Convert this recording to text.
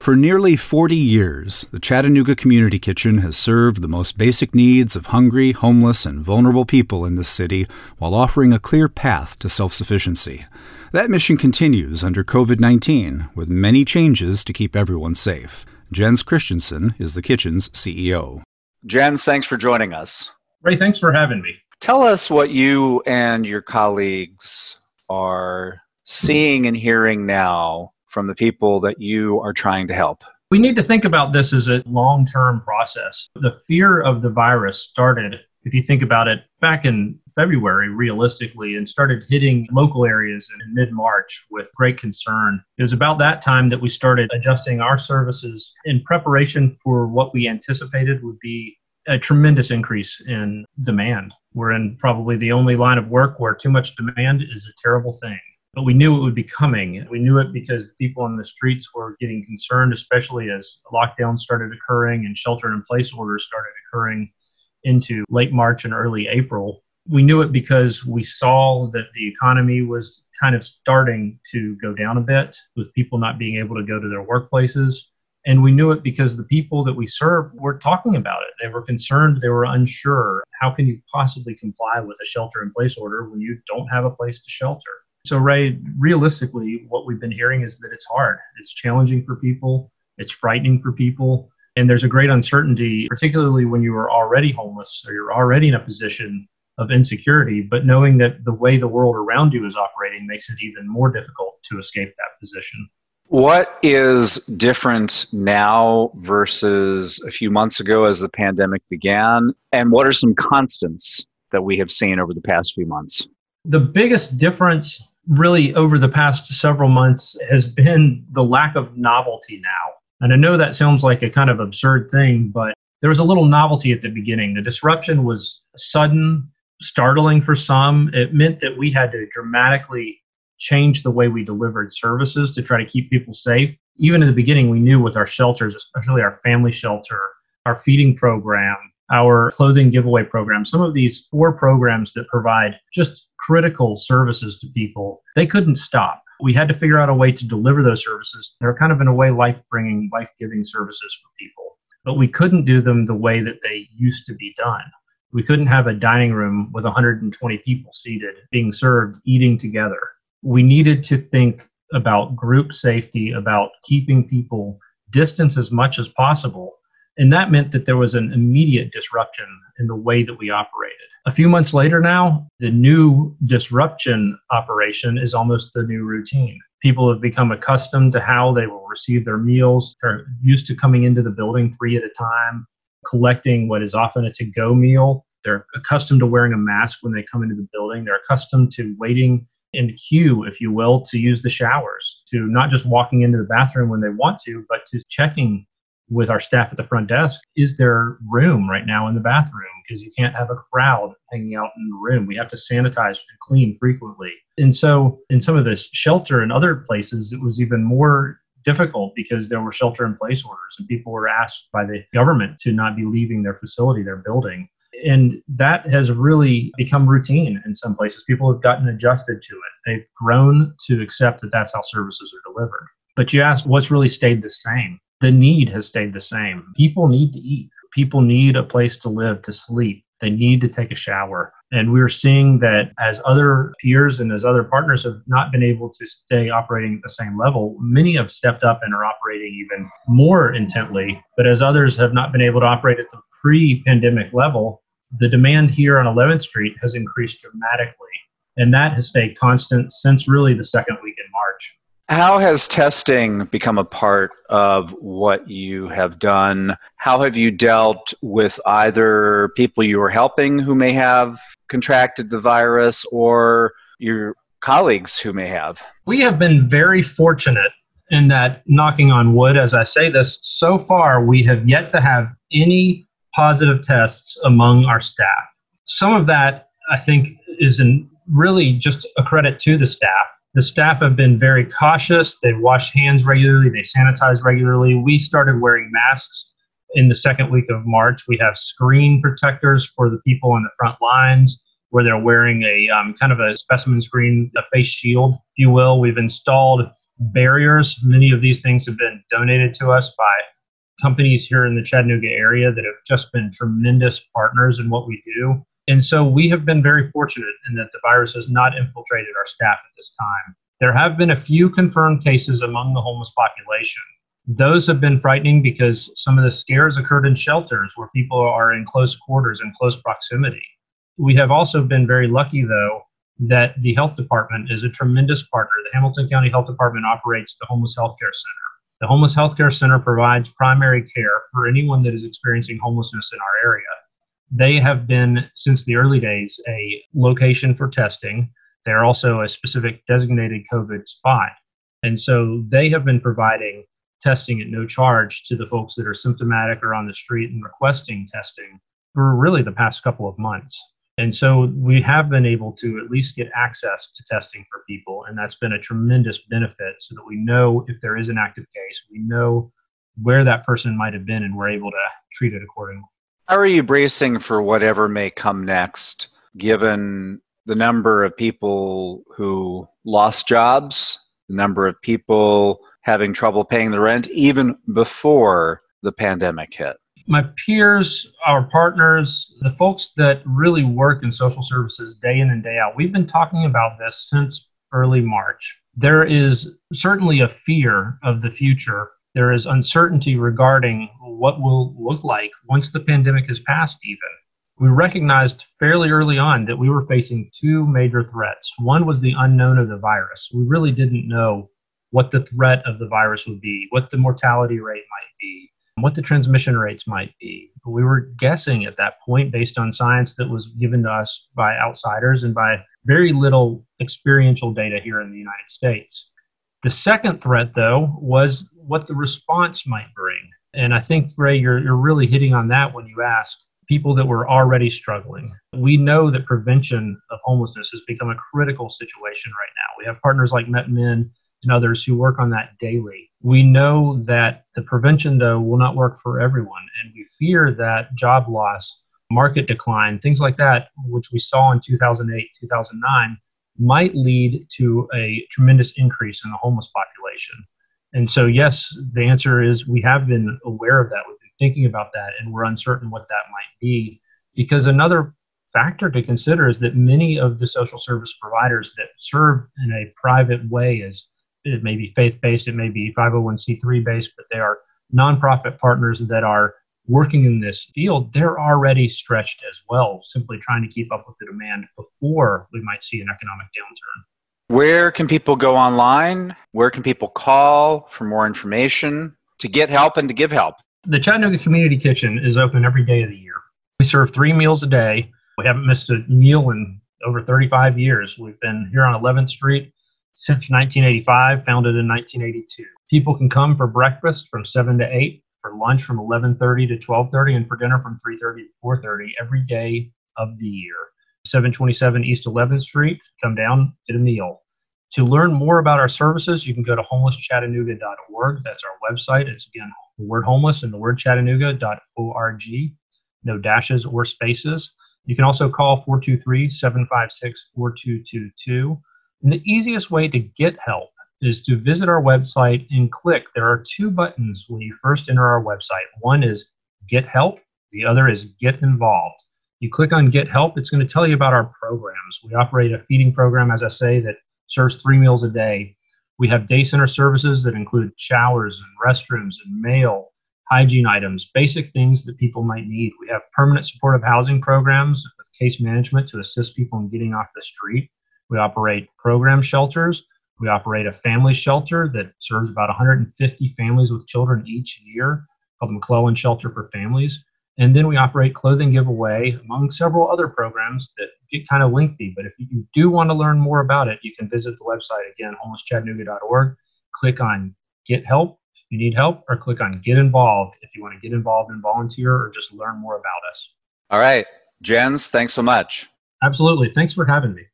For nearly 40 years, the Chattanooga Community Kitchen has served the most basic needs of hungry, homeless, and vulnerable people in this city while offering a clear path to self-sufficiency. That mission continues under COVID-19, with many changes to keep everyone safe. Jens Christensen is the kitchen's CEO. Jens, thanks for joining us. Ray, thanks for having me. Tell us what you and your colleagues are seeing and hearing now from the people that you are trying to help. We need to think about this as a long-term process. The fear of the virus started, if you think about it, back in February, realistically, and started hitting local areas in mid-March with great concern. It was about that time that we started adjusting our services in preparation for what we anticipated would be a tremendous increase in demand. We're in probably the only line of work where too much demand is a terrible thing. But we knew it would be coming. We knew it because people on the streets were getting concerned, especially as lockdowns started occurring and shelter-in-place orders started occurring into late March and early April. We knew it because we saw that the economy was kind of starting to go down a bit with people not being able to go to their workplaces. And we knew it because the people that we serve were talking about it. They were concerned. They were unsure. How can you possibly comply with a shelter-in-place order when you don't have a place to shelter? So, Ray, realistically, what we've been hearing is that it's hard. It's challenging for people. It's frightening for people. And there's a great uncertainty, particularly when you are already homeless or you're already in a position of insecurity. But knowing that the way the world around you is operating makes it even more difficult to escape that position. What is different now versus a few months ago as the pandemic began? And what are some constants that we have seen over the past few months? The biggest difference really over the past several months has been the lack of novelty now. And I know that sounds like a kind of absurd thing, but there was a little novelty at the beginning. The disruption was sudden, startling for some. It meant that we had to dramatically change the way we delivered services to try to keep people safe. Even in the beginning, we knew with our shelters, especially our family shelter, our feeding program, our clothing giveaway program, some of these 4 programs that provide just critical services to people, they couldn't stop. We had to figure out a way to deliver those services. They're kind of in a way life-bringing, life-giving services for people. But we couldn't do them the way that they used to be done. We couldn't have a dining room with 120 people seated, being served, eating together. We needed to think about group safety, about keeping people distance as much as possible. And that meant that there was an immediate disruption in the way that we operated. A few months later now, the new disruption operation is almost the new routine. People have become accustomed to how they will receive their meals. They're used to coming into the building 3 at a time, collecting what is often a to-go meal. They're accustomed to wearing a mask when they come into the building. They're accustomed to waiting in the queue, if you will, to use the showers, to not just walking into the bathroom when they want to, but to checking with our staff at the front desk, is there room right now in the bathroom? Because you can't have a crowd hanging out in the room. We have to sanitize and clean frequently. And so in some of the shelter and other places, it was even more difficult because there were shelter-in-place orders and people were asked by the government to not be leaving their facility, their building. And that has really become routine in some places. People have gotten adjusted to it. They've grown to accept that that's how services are delivered. But you asked what's really stayed the same. The need has stayed the same. People need to eat. People need a place to live, to sleep. They need to take a shower. And we're seeing that as other peers and as other partners have not been able to stay operating at the same level, many have stepped up and are operating even more intently. But as others have not been able to operate at the pre-pandemic level, the demand here on 11th Street has increased dramatically. And that has stayed constant since really the second week in March. How has testing become a part of what you have done? How have you dealt with either people you are helping who may have contracted the virus or your colleagues who may have? We have been very fortunate in that, knocking on wood, as I say this, so far we have yet to have any positive tests among our staff. Some of that, I think, is really just a credit to the staff. The staff have been very cautious. They wash hands regularly. They sanitize regularly. We started wearing masks in the second week of March. We have screen protectors for the people on the front lines where they're wearing a kind of a specimen screen, a face shield, if you will. We've installed barriers. Many of these things have been donated to us by companies here in the Chattanooga area that have just been tremendous partners in what we do. And so we have been very fortunate in that the virus has not infiltrated our staff at this time. There have been a few confirmed cases among the homeless population. Those have been frightening because some of the scares occurred in shelters where people are in close quarters and close proximity. We have also been very lucky, though, that the health department is a tremendous partner. The Hamilton County Health Department operates the Homeless Healthcare Center. The Homeless Healthcare Center provides primary care for anyone that is experiencing homelessness in our area. They have been, since the early days, a location for testing. They're also a specific designated COVID spot. And so they have been providing testing at no charge to the folks that are symptomatic or on the street and requesting testing for really the past couple of months. And so we have been able to at least get access to testing for people, and that's been a tremendous benefit so that we know if there is an active case, we know where that person might have been, and we're able to treat it accordingly. How are you bracing for whatever may come next, given the number of people who lost jobs, the number of people having trouble paying the rent even before the pandemic hit? My peers, our partners, the folks that really work in social services day in and day out, we've been talking about this since early March. There is certainly a fear of the future. There is uncertainty regarding what will look like once the pandemic has passed even. We recognized fairly early on that we were facing two major threats. One was the unknown of the virus. We really didn't know what the threat of the virus would be, what the mortality rate might be, what the transmission rates might be. We were guessing at that point based on science that was given to us by outsiders and by very little experiential data here in the United States. The second threat, though, was what the response might bring. And I think, Ray, you're really hitting on that when you ask people that were already struggling. We know that prevention of homelessness has become a critical situation right now. We have partners like MetMen and others who work on that daily. We know that the prevention, though, will not work for everyone, and we fear that job loss, market decline, things like that, which we saw in 2008, 2009, might lead to a tremendous increase in the homeless population. And so, yes, the answer is we have been aware of that. We've been thinking about that, and we're uncertain what that might be, because another factor to consider is that many of the social service providers that serve in a private way, as it may be faith-based, it may be 501c3 based, but they are nonprofit partners that are working in this field, they're already stretched as well, simply trying to keep up with the demand before we might see an economic downturn. Where can people go online? Where can people call for more information to get help and to give help? The Chattanooga Community Kitchen is open every day of the year. We serve 3 meals a day. We haven't missed a meal in over 35 years. We've been here on 11th Street since 1985, founded in 1982. People can come for breakfast from 7 to 8, for lunch from 11:30 to 12:30, and for dinner from 3:30 to 4:30 every day of the year. 727 East 11th Street. Come down, get a meal. To learn more about our services, you can go to homelesschattanooga.org. That's our website. It's, again, the word homeless and the word Chattanooga.org. No dashes or spaces. You can also call 423-756-4222. And the easiest way to get help is to visit our website and click. There are 2 buttons when you first enter our website. One is Get Help. The other is Get Involved. You click on Get Help, it's going to tell you about our programs. We operate a feeding program, as I say, that serves 3 meals a day. We have day center services that include showers and restrooms and mail, hygiene items, basic things that people might need. We have permanent supportive housing programs with case management to assist people in getting off the street. We operate program shelters. We operate a family shelter that serves about 150 families with children each year, called the McClellan Shelter for Families. And then we operate clothing giveaway, among several other programs that get kind of lengthy. But if you do want to learn more about it, you can visit the website, again, homelesschattanooga.org. Click on Get Help if you need help, or click on Get Involved if you want to get involved and volunteer or just learn more about us. All right. Jens, thanks so much. Absolutely. Thanks for having me.